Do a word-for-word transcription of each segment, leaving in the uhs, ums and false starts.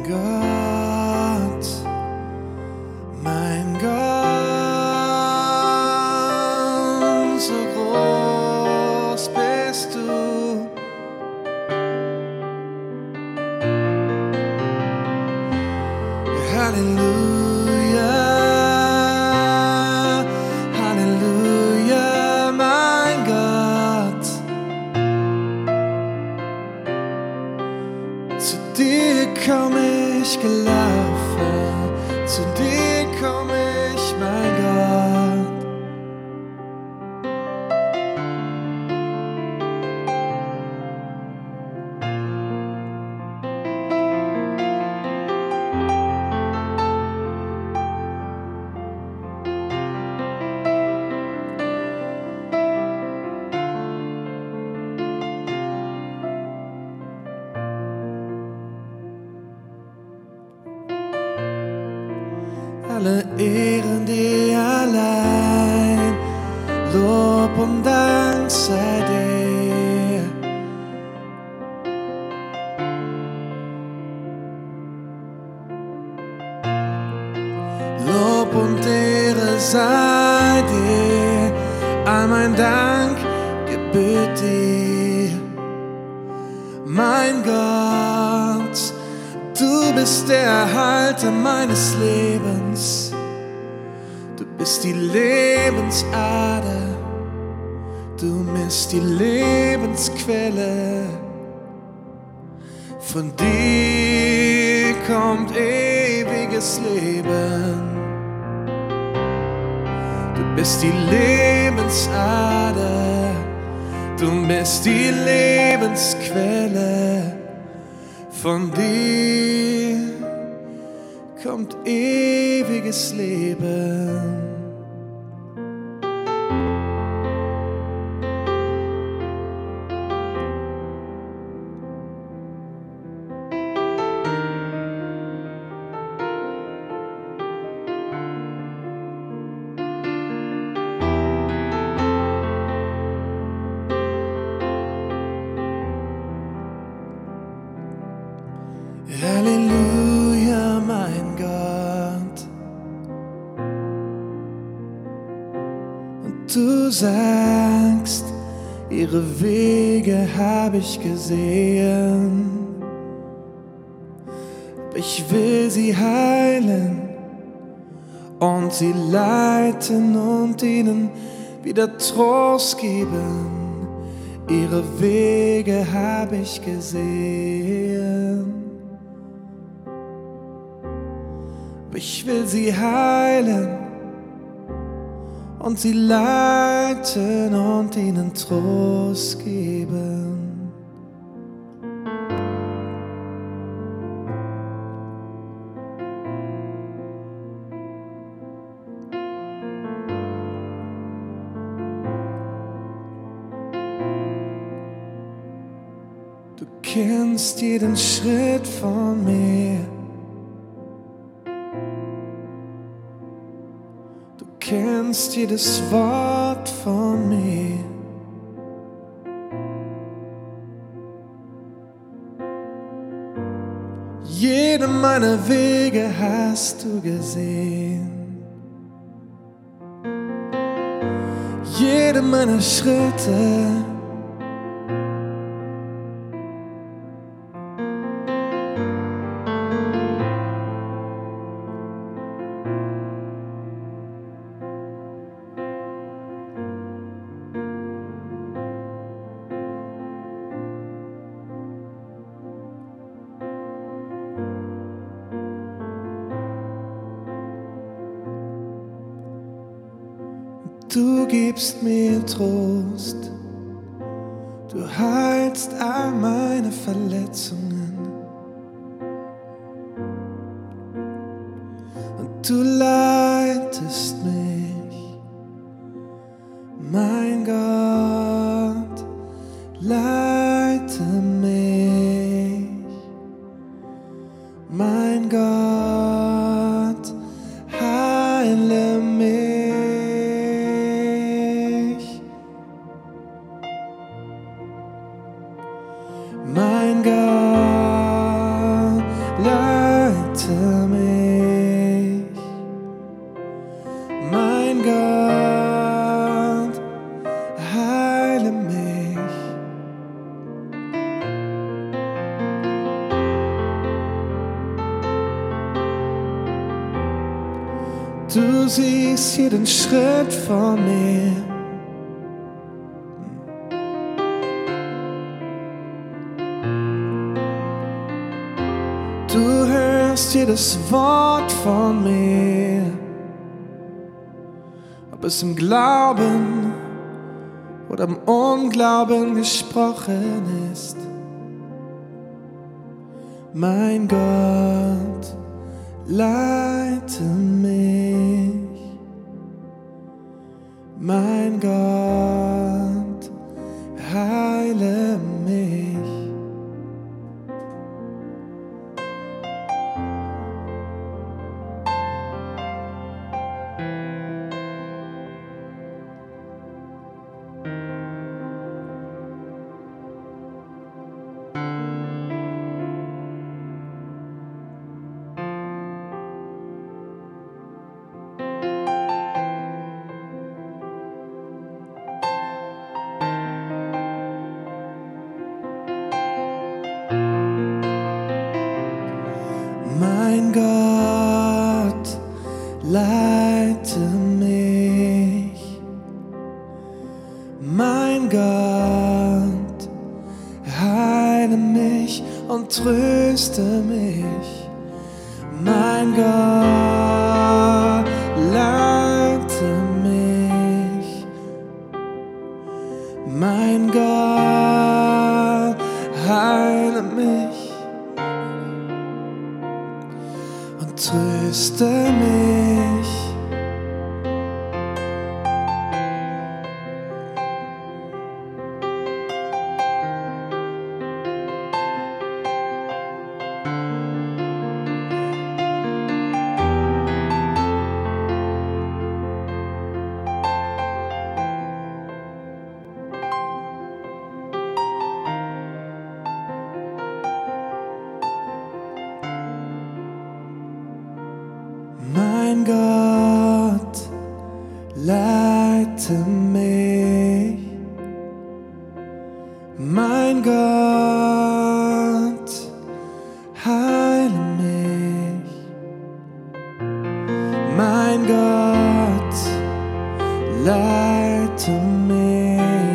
Gott, mein Gott, so groß bist du. Halleluja, Halleluja, mein Gott. Zu dir komm ich gelaufen, zu dir komm ich, mein Gott. Alle Ehren dir allein, Lob und Dank sei dir. Lob und Ehre sei dir, all mein Dank gebührt dir. Mein Gott, du bist der Erhalter meines Lebens. Du bist die Lebensader, du bist die Lebensquelle. Von dir kommt ewiges Leben. Du bist die Lebensader, du bist die Lebensquelle. Von dir kommt ewiges Leben. Halleluja, mein Gott. Und du sagst, ihre Wege habe ich gesehen. Ich will sie heilen und sie leiten und ihnen wieder Trost geben. Ihre Wege habe ich gesehen. Ich will sie heilen und sie leiten und ihnen Trost geben. Du kennst jeden Schritt von mir. Du kennst jedes Wort von mir. Jede meiner Wege hast du gesehen. Jede meiner Schritte. Du gibst mir Trost, du heilst all meine Verletzungen und du leitest mich, mein Gott, leite mich, mein Gott, heile mich. Mein Gott, leite mich. Mein Gott, heile mich. Du siehst jeden Schritt von mir. Du hörst jedes Wort von mir, ob es im Glauben oder im Unglauben gesprochen ist. Mein Gott, leite mich. Mein Gott, heile mich. Mein Gott, leite mich. Mein Gott, heile mich und tröste mich. Mein Gott, leite mich. Mein Gott, heile mich. Tröste mich. Mein Gott, leite mich. Mein Gott, heile mich. Mein Gott, leite mich.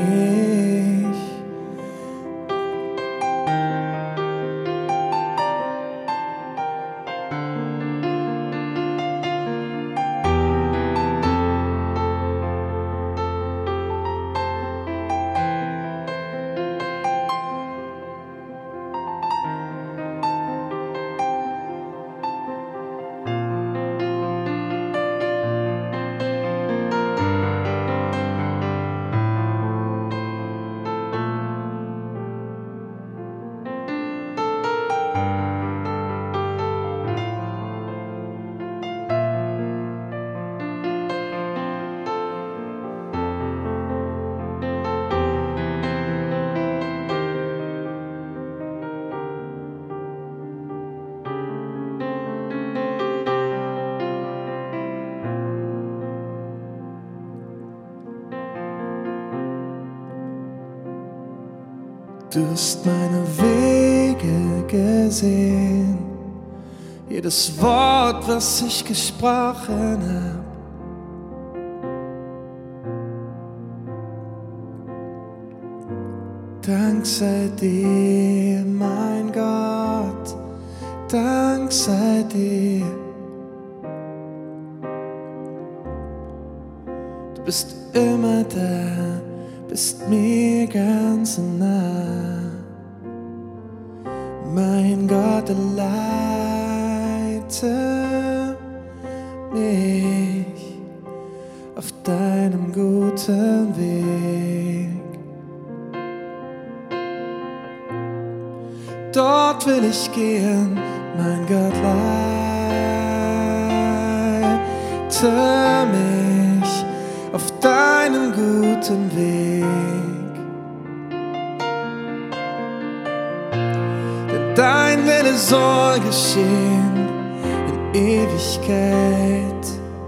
Du hast meine Wege gesehen, jedes Wort, was ich gesprochen hab. Dank sei dir, mein Gott, Dank sei dir. Du bist immer da, bist mir ganz nah. Mein Gott, leite mich auf deinem guten Weg. Dort will ich gehen, mein Gott, leite mich auf deinem guten Weg. Denn dein Wille soll geschehen, Ewigkeit.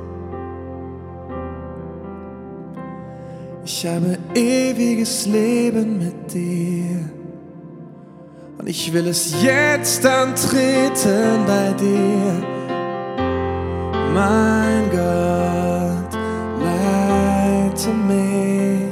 Ich habe ewiges Leben mit dir und ich will es jetzt antreten bei dir. Mein Gott, leite mich.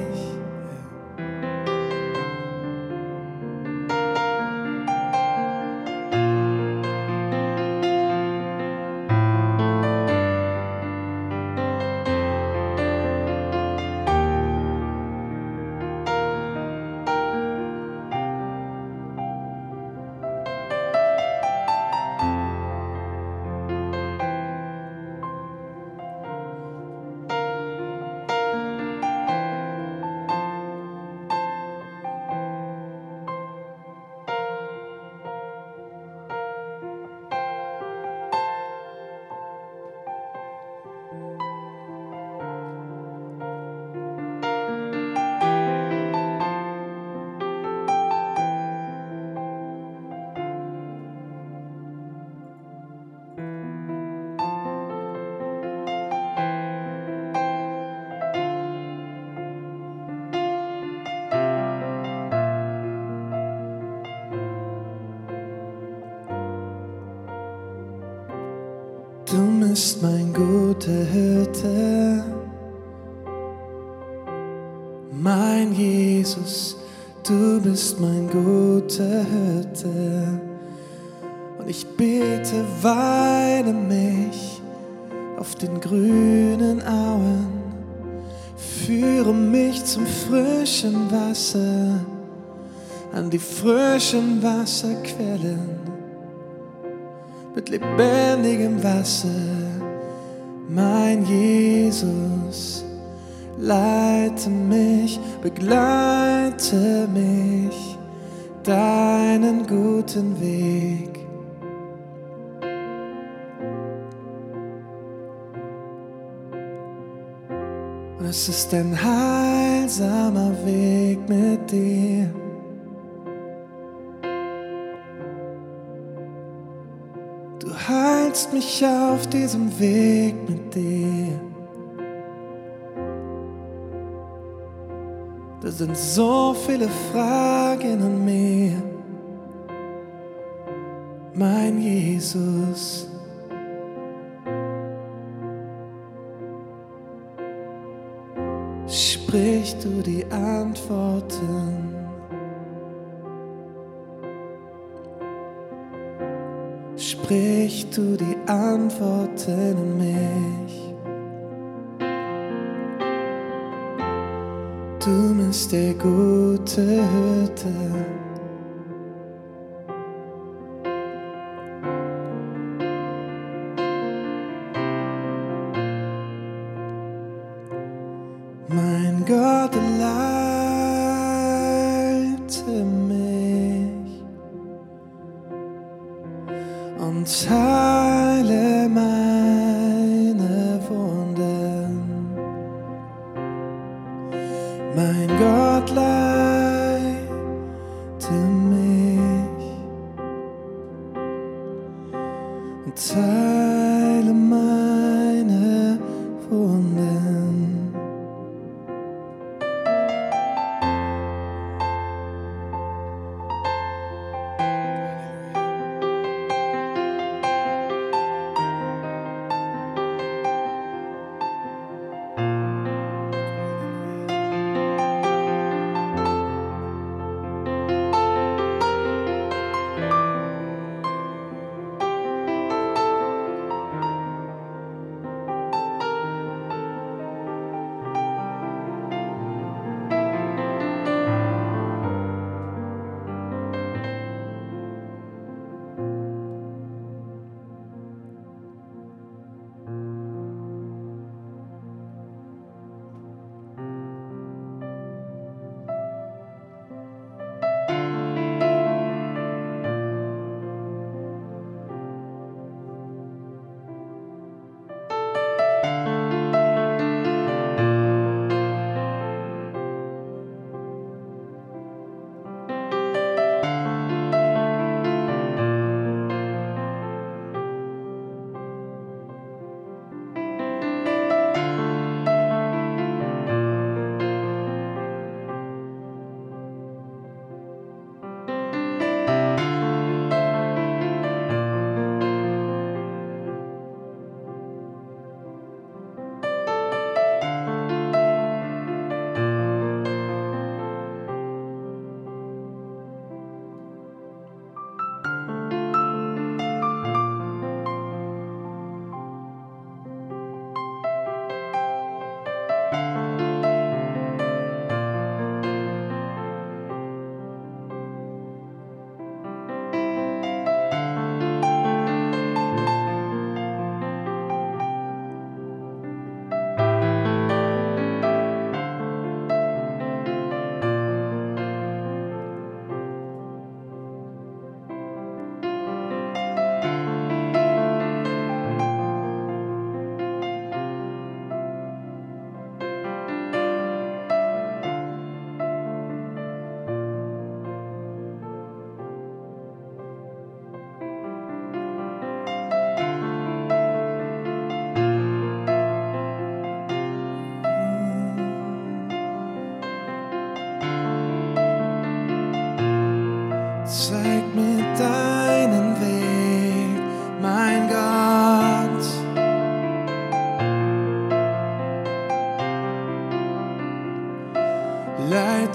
Du bist mein guter Hirte, mein Jesus, du bist mein guter Hirte. Und ich bete, weide mich auf den grünen Auen, führe mich zum frischen Wasser, an die frischen Wasserquellen. Mit lebendigem Wasser, mein Jesus, leite mich, begleite mich, deinen guten Weg. Und es ist ein heilsamer Weg mit dir. Du heilst mich auf diesem Weg mit dir. Da sind so viele Fragen an mir, mein Jesus. Sprich du die Antworten. Sprich du die Antworten in mich. Du bist der gute Hirte. Mein Gott, leite mich und heile meine Wunden. Mein Gott, leite mich und heile meine Wunden.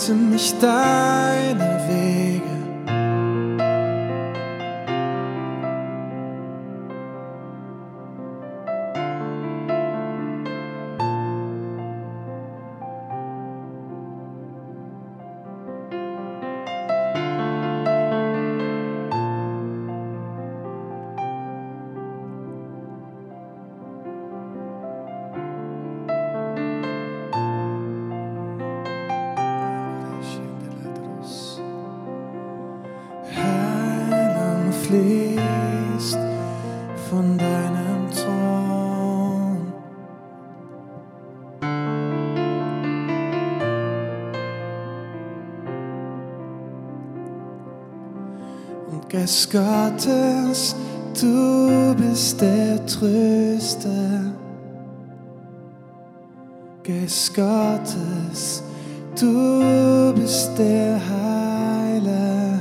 leite mich deine Wege. Fließt von deinem Thron. Und Geist Gottes, du bist der Tröster. Geist Gottes, du bist der Heiler.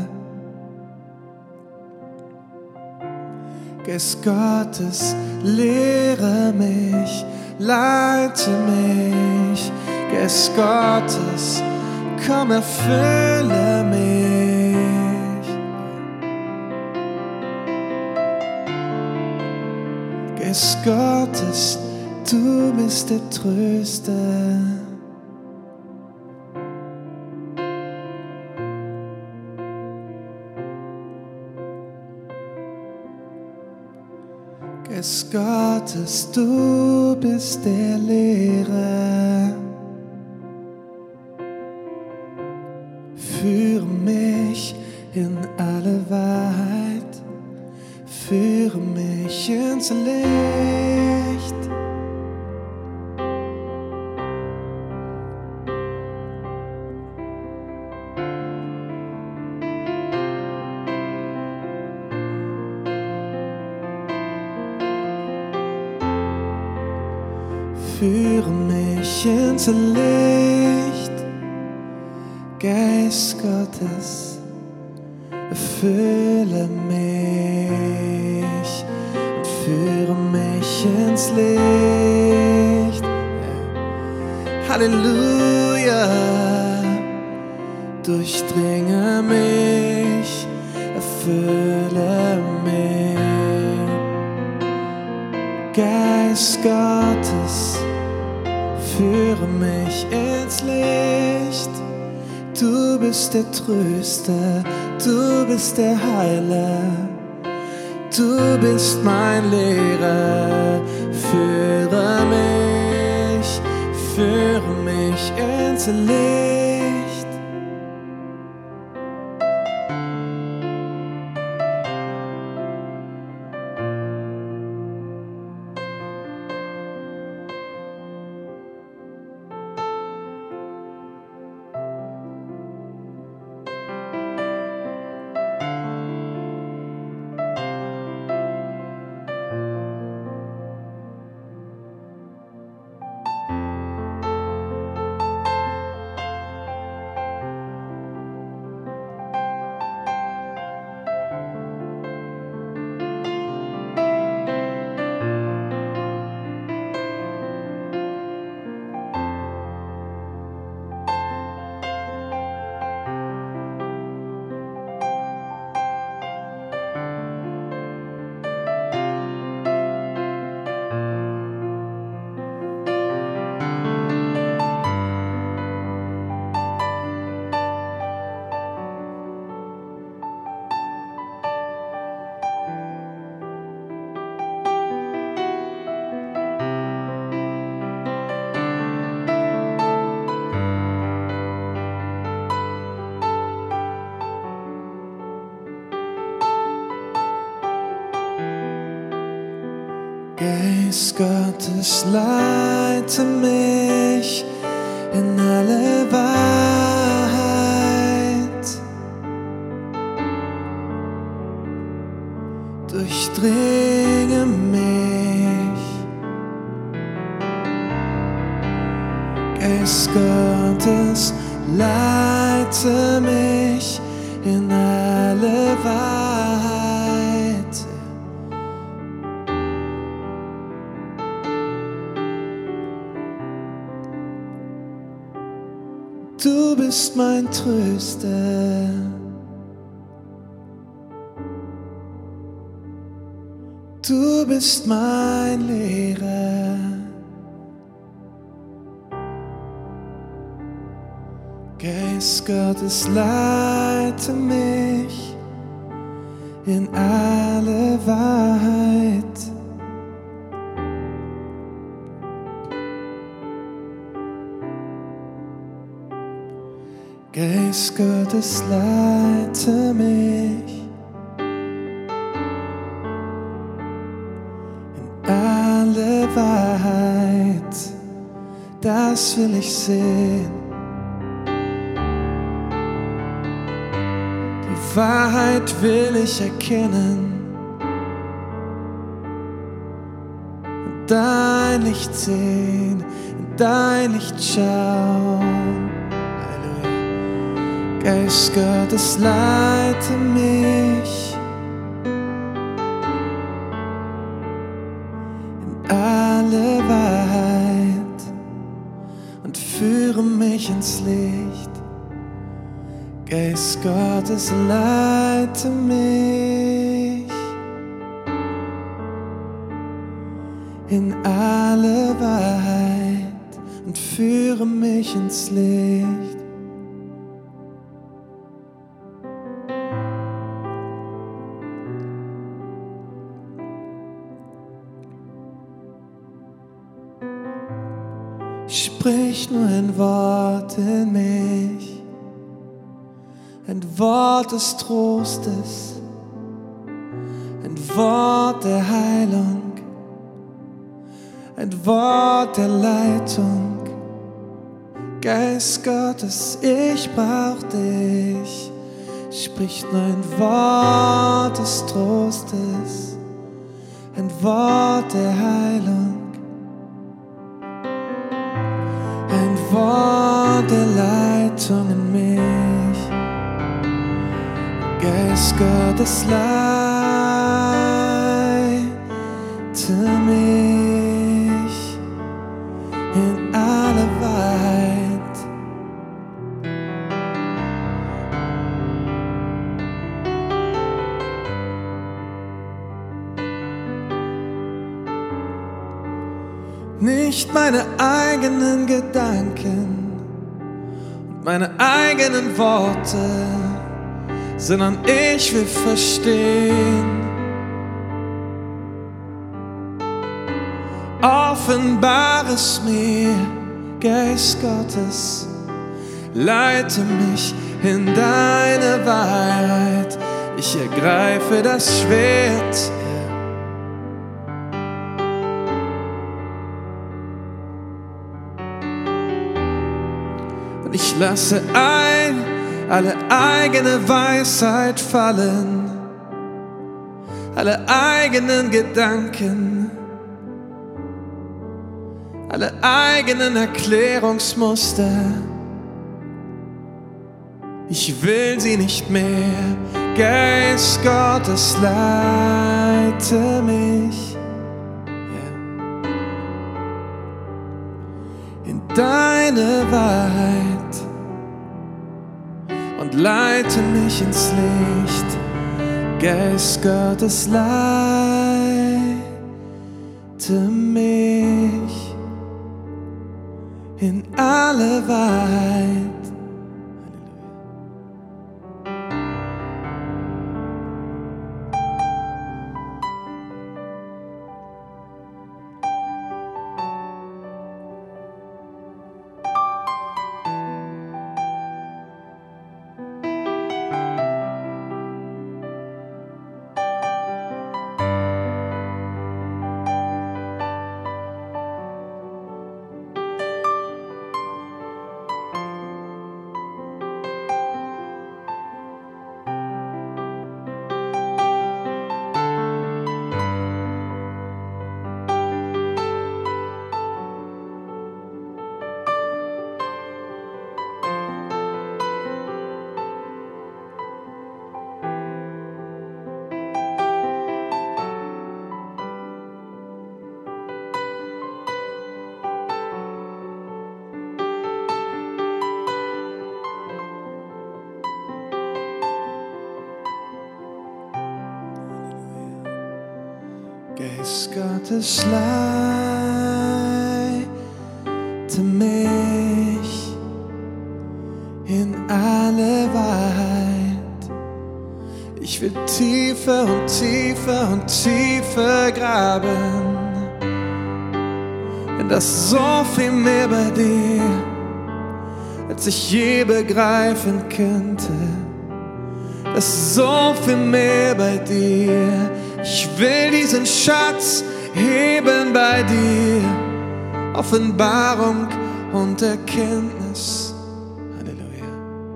Geist Gottes, lehre mich, leite mich. Geist Gottes, komm, erfülle mich. Geist Gottes, du bist der Tröster. Geist Gottes, du bist der Lehrer. Führe mich in alle Wahrheit, führe mich ins Licht. Führe mich ins Licht, Geist Gottes, erfülle mich und führe mich ins Licht. Halleluja, durchdringe mich, erfülle mich. Geist Gottes, führe mich ins Licht. Du bist der Tröster, du bist der Heiler, du bist mein Lehrer. Führe mich, führe mich ins Licht. Geist Gottes, leite mich in alle Wahrheit. Durchdringe mich. Geist Gottes, leite mich in alle Wahrheit. Du bist mein Tröster. Du bist mein Lehrer. Geist Gottes, leite mich in alle Wahrheit. Geist Gottes, leite mich in alle Wahrheit. Das will ich sehen. Die Wahrheit will ich erkennen. Dein Licht sehen, dein Licht schauen. Geist Gottes, leite mich in alle Wahrheit und führe mich ins Licht. Geist Gottes, leite mich in alle Wahrheit und führe mich ins Licht. Sprich nur ein Wort in mich, ein Wort des Trostes, ein Wort der Heilung, ein Wort der Leitung. Geist Gottes, ich brauch dich. Sprich nur ein Wort des Trostes, ein Wort der Heilung, ein Wort der Leitung in mich. Geist Gottes, leite mich in alle Wahrheit. Nicht meine eigenen Gedanken und meine eigenen Worte, sondern ich will verstehen. Offenbare es mir, Geist Gottes, leite mich in deine Wahrheit. Ich ergreife das Schwert. Und ich lasse ein alle eigene Weisheit fallen, alle eigenen Gedanken, alle eigenen Erklärungsmuster. Ich will sie nicht mehr. Geist Gottes, leite mich in deine Wahrheit und leite mich ins Licht. Geist Gottes, leite mich in alle Wahrheit. Geist Gottes, leite mich in alle Wahrheit. Ich will tiefer und tiefer und tiefer graben, denn das ist so viel mehr bei dir, als ich je begreifen könnte. Das ist so viel mehr bei dir. Ich will diesen Schatz heben bei dir. Offenbarung und Erkenntnis. Halleluja.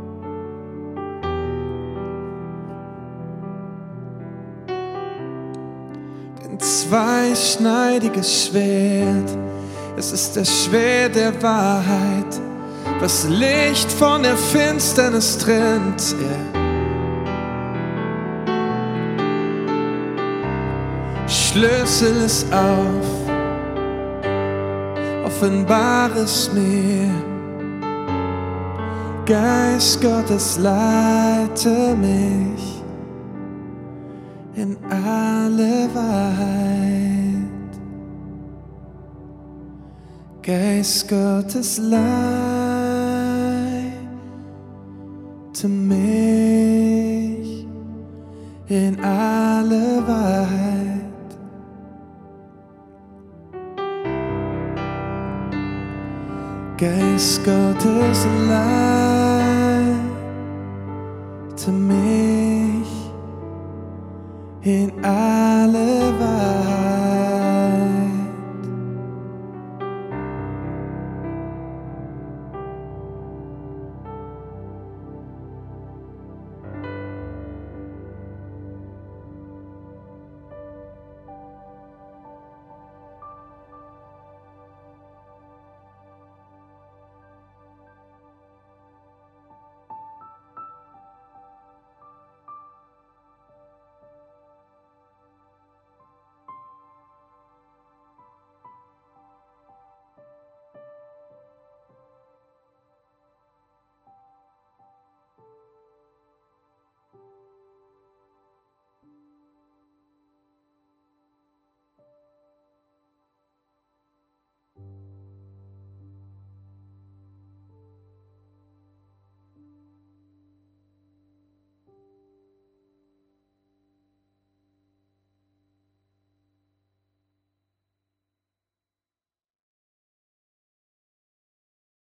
Ein zweischneidiges Schwert, es ist das Schwert der Wahrheit, was Licht von der Finsternis trennt. Yeah. Schlüssel es auf, offenbare es mir. Geist Gottes, leite mich in alle Wahrheit. Geist Gottes, leite mich in alle Wahrheit. Geist Gottes, leite mich